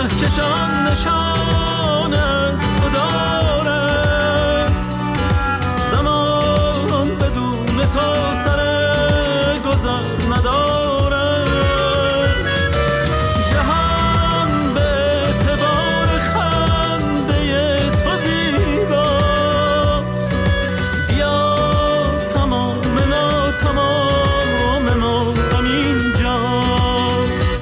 کهکشان نشان از تو دارد، زمان بدون تو سر گذر ندارد. جهان به اعتبار خنده تو زیباست، بیا تمام ناتمام ما همین جاست.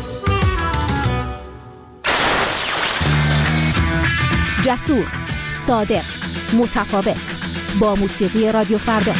جسور، صادق، متفاوت، با موسیقی رادیو فردا.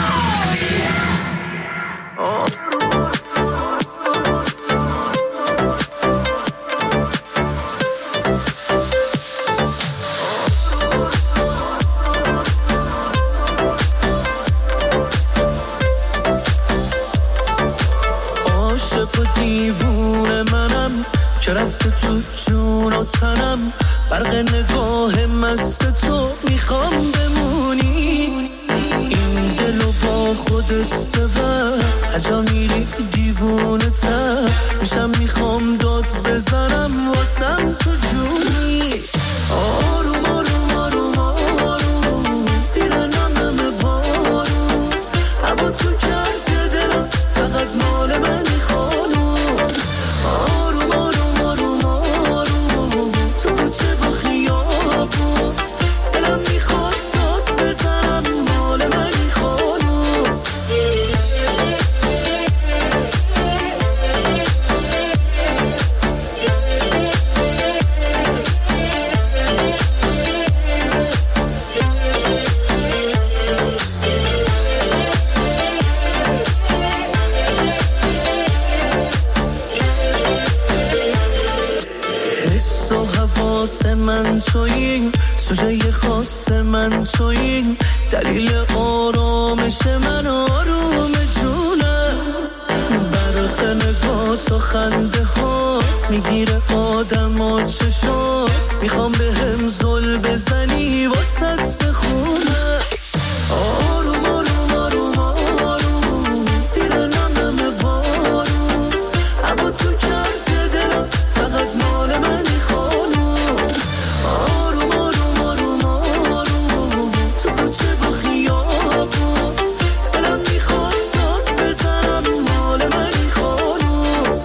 عاشق و دیوونه منم که رفته تو جون و تنم، برق نگاه مست تو میخوام بمونی. این دلو با خودت ببر، هجا میری دیوونه تر میشم، میخوام داد بزنم واسم تو جونی. آروم آروم آروم آروم زیر نمم بارون، اما تو کرده دلم فقط مال منی خانوم. آروم آروم آروم آروم تو کوچه و خیابون، دلم میخواد داد بزنم مال منی خانوم. حس و حواس من تویی، سوژه خاص من تویی، دلیل آرامش من آروم جونم. برق نگات و خنده هات میگیره آدم و چشات، میخوام به هم زل بزنی واسط بخونم. آروم آروم آروم آروم زیر نمم بارون، اما تو کرده دلم فقط مال منی خانوم. آروم آروم آروم آروم تو کوچه و خیابون، دلم میخواد داد بزنم مال منی خانوم.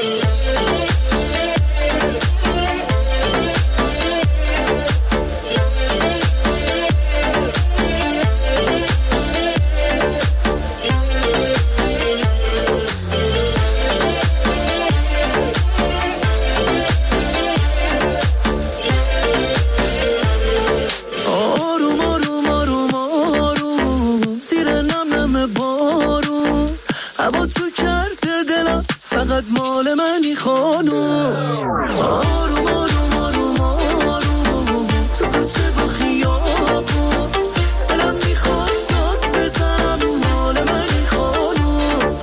آروم آروم آروم آروم زیر نمم بارون، اما تو کرده دلم فقط مال منی خانوم. آروم آروم آروم آروم تو کوچه و خیابون، دلم میخواد داد بزنم مال منی خانوم.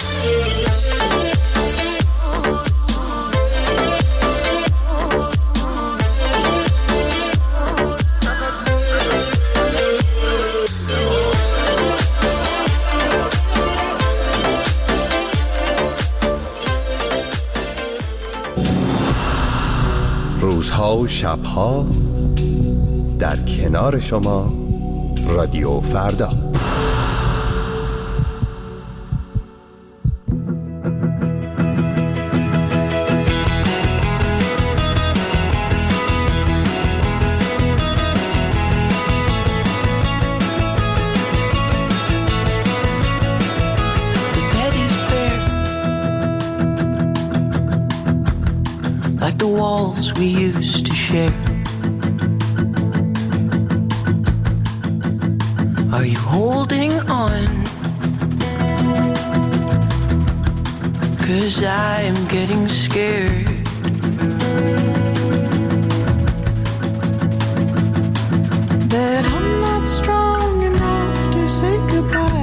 روزها و شبها در کنار شما، رادیو فردا. Like the walls we used to share. Are you holding on? 'Cause I am getting scared. That I'm not strong enough to say goodbye.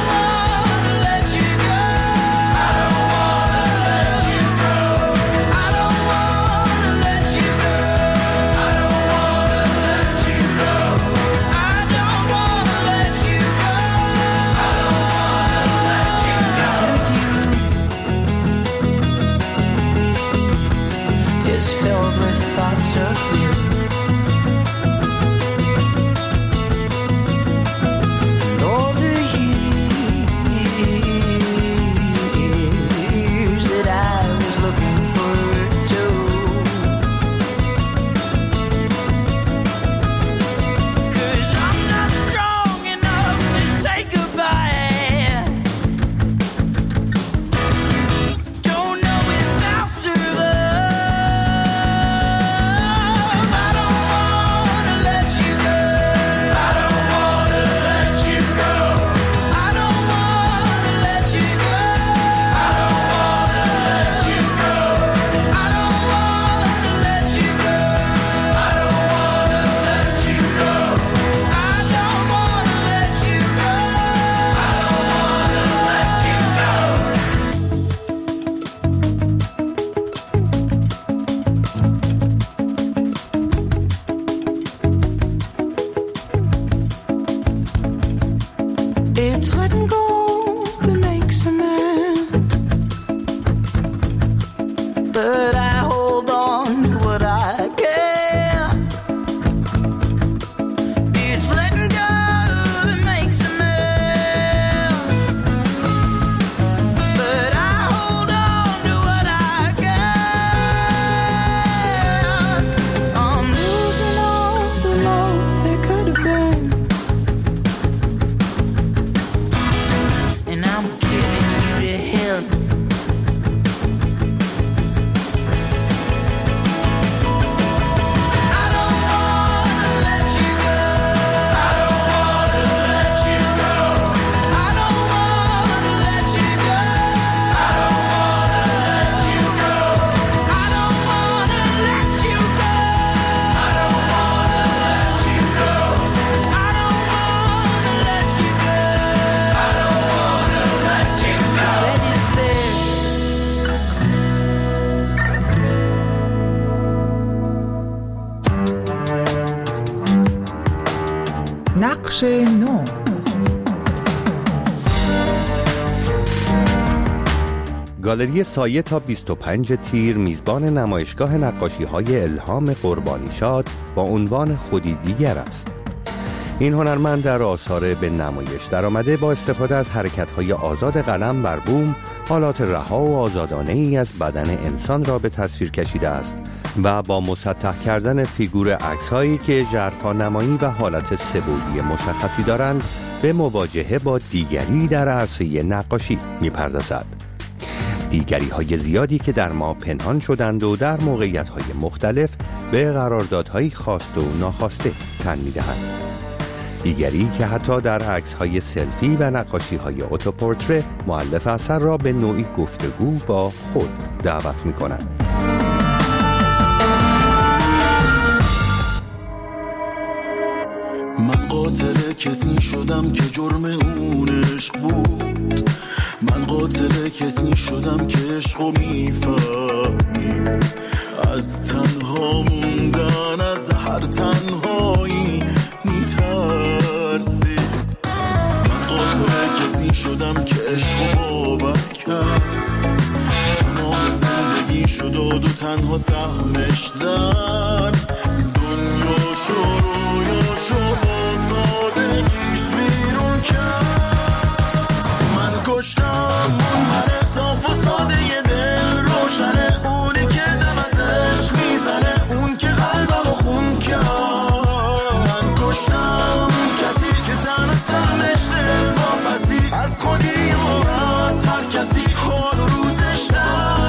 I suffering. And all the years that I was looking forward to. 'Cause I'm not strong enough to say goodbye. Don't know if I'll survive. I don't wanna let you go. I don't wanna let you go. I don't wanna let you go. I don't wanna let you go. I don't wanna let you go. I don't wanna let you go. I don't wanna let you go. I It's letting go that makes a man, but I hold on to what I can. It's letting go that makes a man, but I hold on to what I can. I'm losing all the love there could have been, and I'm giving you to him. I don't wanna let you go. I don't wanna let you go. I don't wanna let you go. I don't wanna let you go. I don't wanna let you go. I don't wanna let you go. I don't wanna let you go. I don't wanna let you go. That is fair. نقش نو. گالری سایه تا 25 تیر میزبان نمایشگاه نقاشی‌های الهام قربانی‌شاد با عنوان خودی دیگر است. این هنرمند در آثار به نمایش درآمده با استفاده از حرکت‌های آزاد قلم بر بوم حالات رها و آزادانه‌ای از بدن انسان را به تصویر کشیده است و با مسطح کردن فیگور عکس‌هایی که ژرفانمایی و حالت سه‌بعدی مشخصی دارند به مواجهه با دیگری در عرصه نقاشی می‌پردازد. دیگری‌های زیادی که در ما پنهان شدند و در موقعیت‌های مختلف به قراردادهای خواسته و ناخواسته تن می‌دهند. دیگری که حتی در عکس‌های سلفی و نقاشی‌های اتوپورتره مؤلف اثر را به نوعی گفتگو با خود دعوت می‌کنند. من قاتل کسی شدم که جرم اون عشق بود. من قاتل کسی شدم که عشقو میفهمید. از تنها موندن از هر تنهایی میترسید. من قاتل کسی شدم که عشقو باور کرد. تمام زندگی شد و تنها سهمش درد. دنیا شروعشو با سادگیش ویرون کرد. من کشتم اون من صاف و ساده ی دل روشنه، اونی که دم از عشق میزنه، اون که قلبمو خون کرد. من کشتم کسی که تنها سهمش دل واپسی از خودی و از هر کسی حال و روزش در.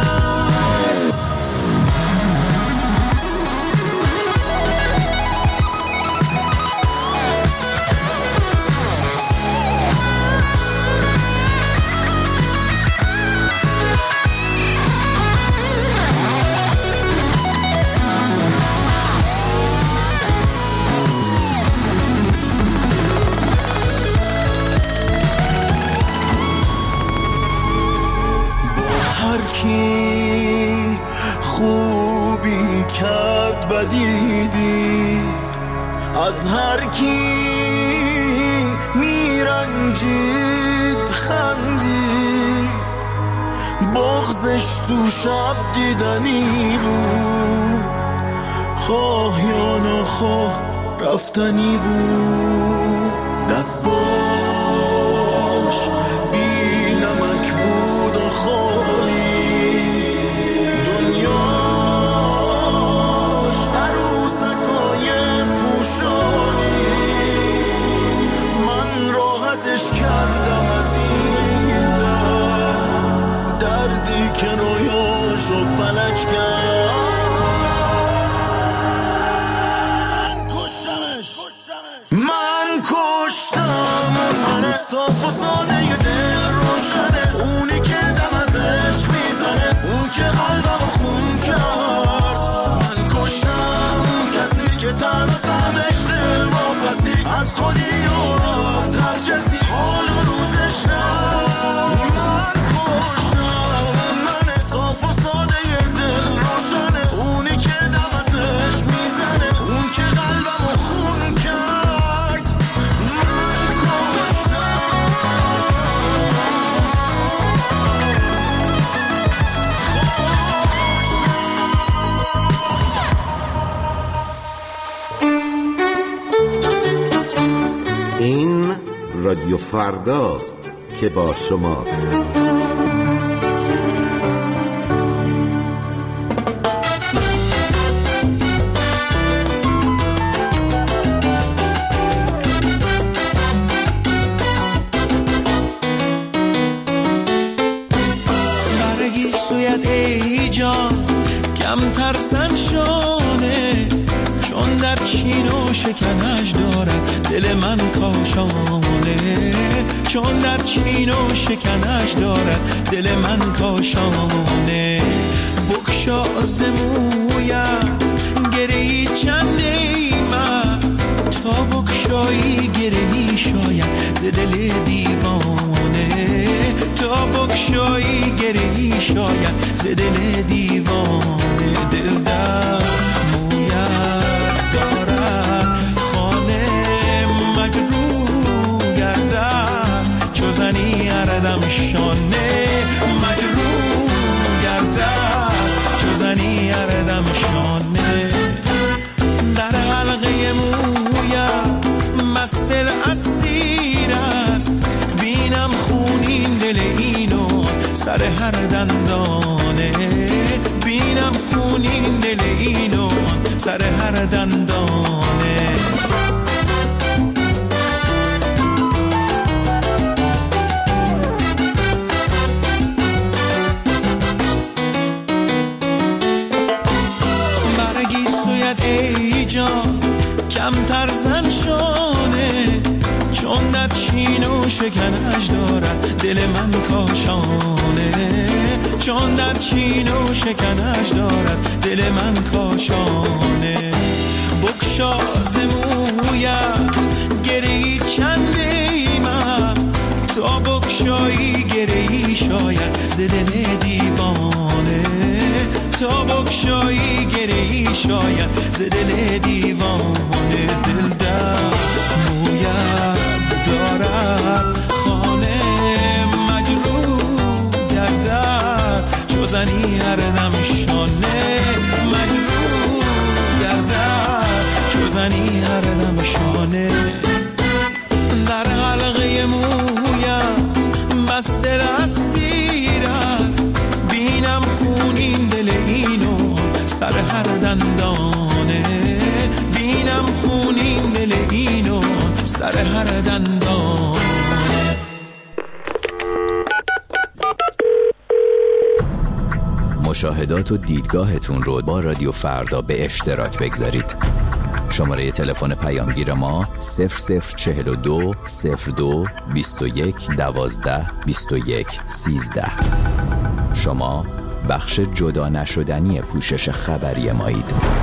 کی خوبی کرد بدیدی، از هر کی میرنجید خندید. بغضش تو شب دیدنی بود، خواه یا نخواه رفتنی بود. دستاش بی نمک بود و خالی، دنیاش عروسکای پوشانی. من راحتش کردم از این دردی که رویاشو فلج کرد. من کشتم من صاف و ساده دل روشنه، اونی که دم از عشق میزنه، اون که قلبمو خون کرد. من کشتم اون کسی که تنها سمش دل واپسی از خودی و از هر کسی حال و روزش نه. من کشتم من صاف و ساده دل روشنه، اونی که دم از عشق میزنه، اون که قلبمو خون کرد. این رادیو فرداست که با شماست. برگی سویت ای جان کم ترسن شانه، چون در چین و شکنش دارد دل من کاشانه. چون در چین و شکنش دارد دل من کاشانه. بکشا زمویت گرهی چند ایمت، تا بکشایی گرهی شاید ز دل دیوانه. تا بکشایی گرهی شاید ز دل دیوانه. دل در مویت دارد خانه مجروح گردد، چو زنی اردم شانه. مجروح گردد چو زنی اردم شانه. در حلقه مویت مست دل اسیر است، بینم خونین دل اینو سر هر دندانه. بینم خونین دل اینو سر هر دندانه. برگی سویت ای جان کم ترسن شانه، چون در چین و شکنش دارد دل من کاشانه. چون در چین و شکنش دارد دل من کاشانه. بکشا زمویت گرهی چند ایمم، تا بکشایی گرهی شاید ز دل دیوانه. تا بکشایی گرهی شاید ز دل دیوانه. دل در مویت دارد خانه مجروح گردد، چو زنی هردم شانه. مجروح گردد چو زنی هردم شانه. در حلقه مویت مست دل اسیر است، بینم خونین دل اینو سر هر دندانه. بینم خونین دل اینو سر هر دندانه. مشاهدات و دیدگاهتون رو با رادیو فردا به اشتراک بگذارید. شماره تلفن پیامگیر ما 0042 02 21 12 21 13. شما بخش جدا نشدنی پوشش خبری مایید.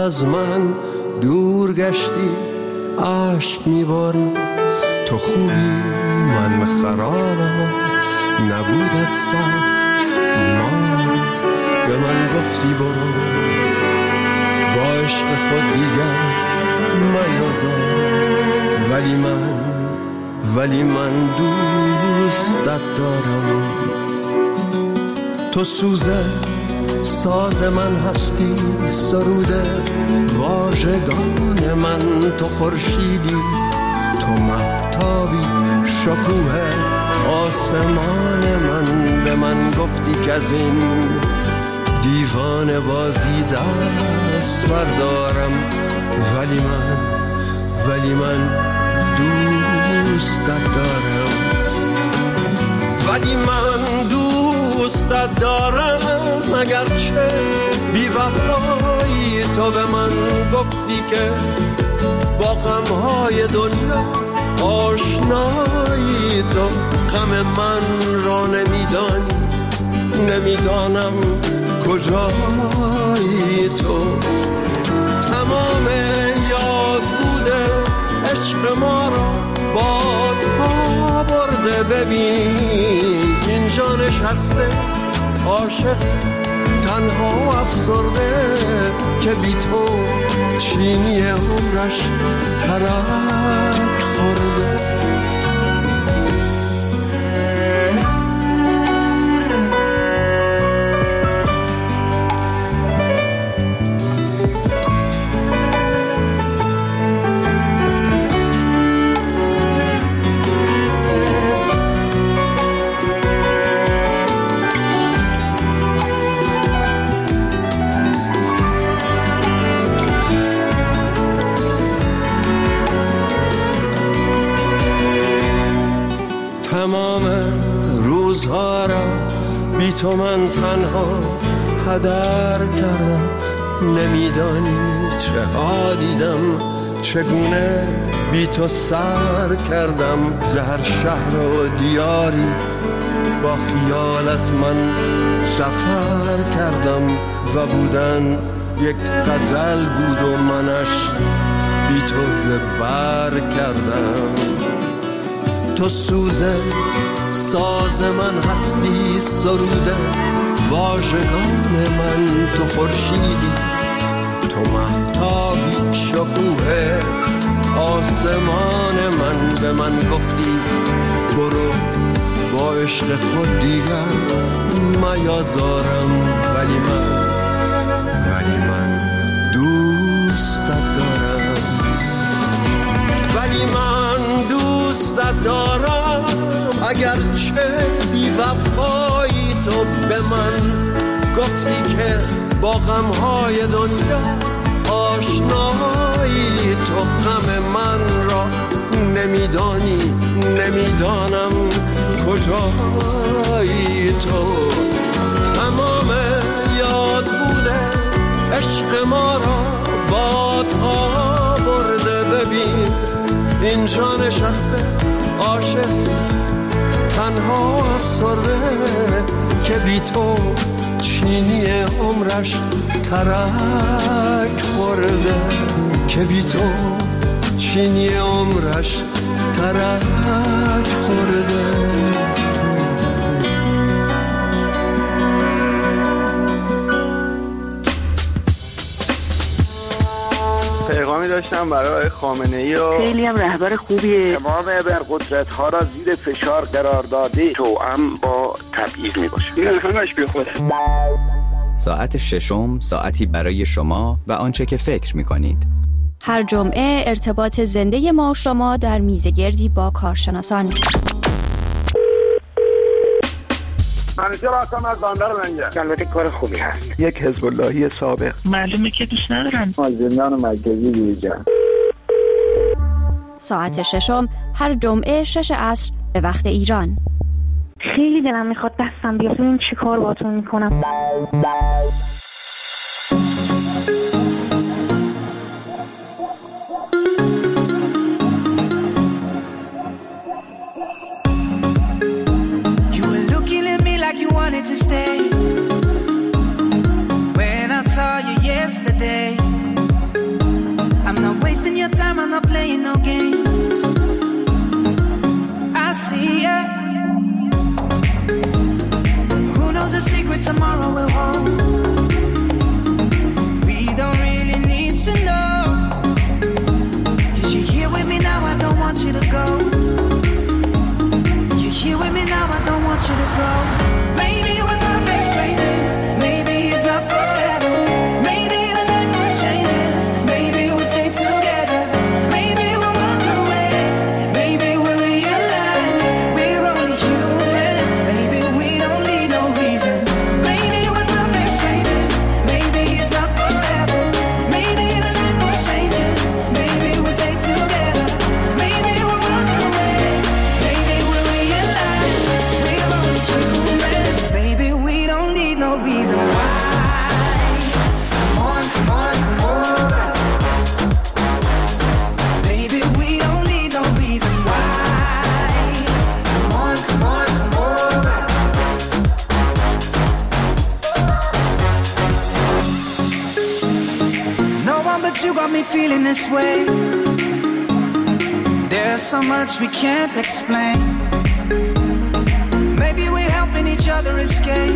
از من دور گشتی عشق میبارم. تو خوبی من خرابم، نبودت سخت بیمار. به من گفتی برو با عشق خود دیگر میازار. ولی من دوستت دارم. تو سوزه ساز من هستی، سروده واژگان من. تو خورشیدی، تو مهتابی، شکوه آسمان من. به من گفتی که از این دیوانه بازی دست بردارم. ولی من دوستت دارم. دوستت دارم اگرچه بی وفایی. تو به من گفتی که با غمهای دنیا آشنایی. تو غم من را نمیدانم کجایی. تو تمام یاد بوده عشق ما را بادها برده. ببین اینجا نشسته عاشق تنها افسرده که بی تو چینی عمرش ترک خورده. تمام روزها را بی تو من تنها هدر کردم. نمیدانی چه ها دیدم، چگونه بی تو سر کردم. زهر شهر و دیاری با خیالت من سفر کردم. و بودن یک غزل بود و منش بی تو زبر کردم. تو سوزه ساز من هستی، سروده واژگان من. تو خورشیدی، تو مهتابی، شکوه آسمان من. به من گفتی برو با عشق خود دیگر میازارم. ولی من دوستت دارم. دوستت دارم اگرچه بی وفایی. تو به من گفتی که با غمهای دنیا آشنایی. تو غم من را نمیدانم کجایی. تو تمام یاد بوده عشق ما را بادها برده. ببین اینجا نشسته عاشق تنها افسرده که بی تو چینی عمرش ترک خورده. که بی تو چینی عمرش ترک خورده. پیغامی داشتم برای خامنه‌ای و خیلی هم رهبر خوبیه. تمام ابرقدرت ها را زیر فشار قرار داده. توأم با تبعیض میباشه. این همش بی خوده. ساعت ششم، ساعتی برای شما و آنچه که فکر میکنید. هر جمعه ارتباط زنده ما و شما در میزگردی با کارشناسان. منیجر هستم از بندر منگه. البته کار خوبی هست. یک حزب اللهی سابق. معلومه که دوست ندارم. از زندان مرکزی بیرون. ساعت ششم هر جمعه 6 عصر به وقت ایران. خیلی دلم میخواد دستم بیاد ببینم چی کار باهاتون میکنم. You wanted to stay when I saw you yesterday. feeling this way. There's so much we can't explain. Maybe we're helping each other escape.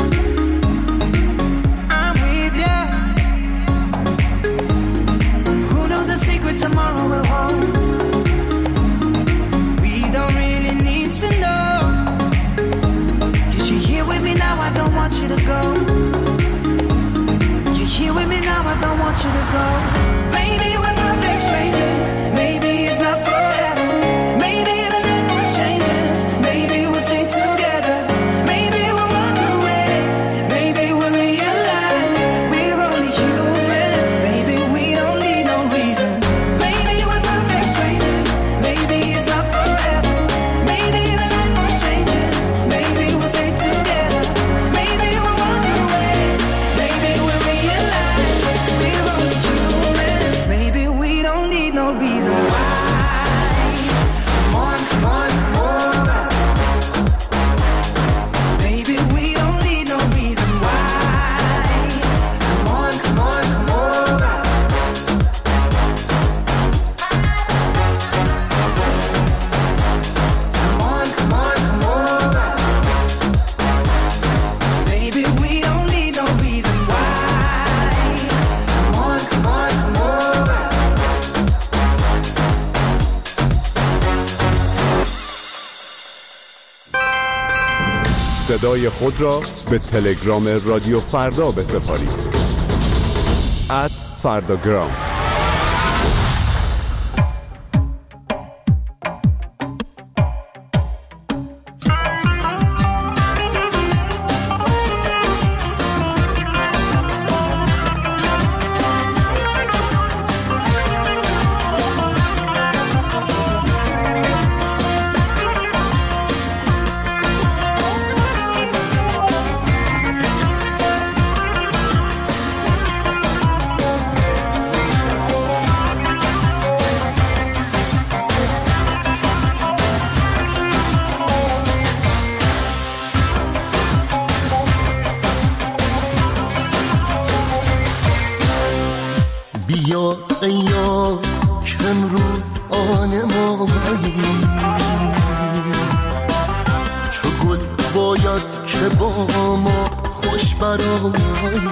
I'm with you. Who knows the secret tomorrow will hold? We don't really need to know. 'Cause you're here with me now, I don't want you to go. You're here with me now, I don't want you to go. Maybe we're perfect strangers. Maybe it's not forever. Maybe the night will changes. Maybe we'll stay together. Maybe we'll walk away. Maybe we'll realize we're only human. Maybe we don't need no reason. Maybe we're perfect strangers. Maybe it's not forever. Maybe the night will changes. Maybe we'll stay together. Maybe we'll walk away. Maybe we'll realize we're only human. Maybe we don't need no reason why. Come on, come on, come over. Maybe we don't need no reason why. Come on, come on, come over. Come on, come on, come over. Maybe we don't need no reason why. Come on, come on, come over. صدای خود را به تلگرام رادیو فردا بسپارید. @فرداگرام. بیا ایا که امروز آن مایی، چو گل باید که با ما خوش برایی.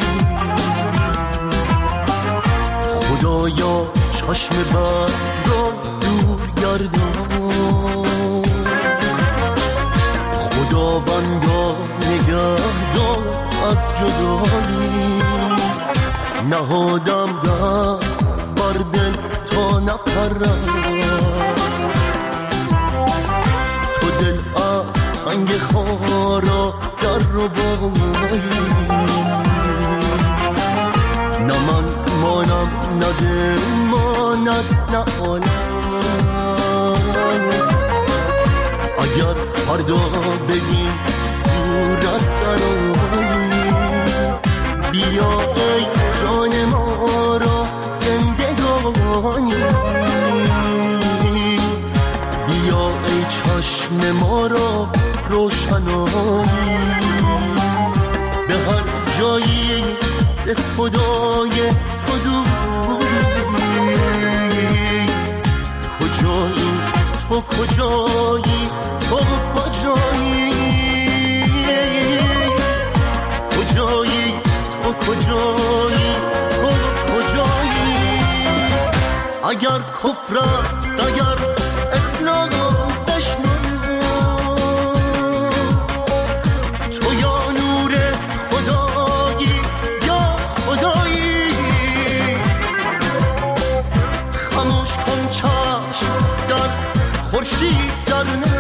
خدایا چشم بد را دور گردان، خداوندا نگهدار از جدایی. نهادم دست بر دل تا نپرد، تو دل از سنگ خارا در رو بایی. نه من مانم نه دل ماند نه عالم. اگر فردا بگیم صورت درایی، بیا ای جان ما را زندگانی. بیا ای چشم ما را روشنایی. به هر جایی ز خدای تو دوریست. کجایی تو کجایی تو کجایی، کجایی تو کجایی تو کجایی. اگر کفر است اگر اسلام بشنو، تو یا نور خدایی یا خدایی. خاموش کن چشم در خورشید در نه،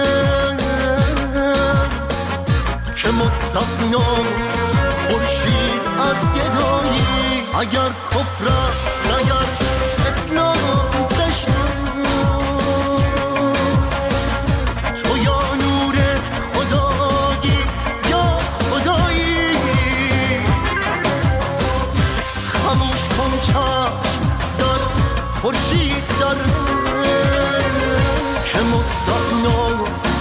که مستغناست خورشید از گدایی. اگر کفر است اگر اسلام بشنو، تو یا نور خدایی یا خدایی. خاموش کن چشم در خورشید در که مستغناست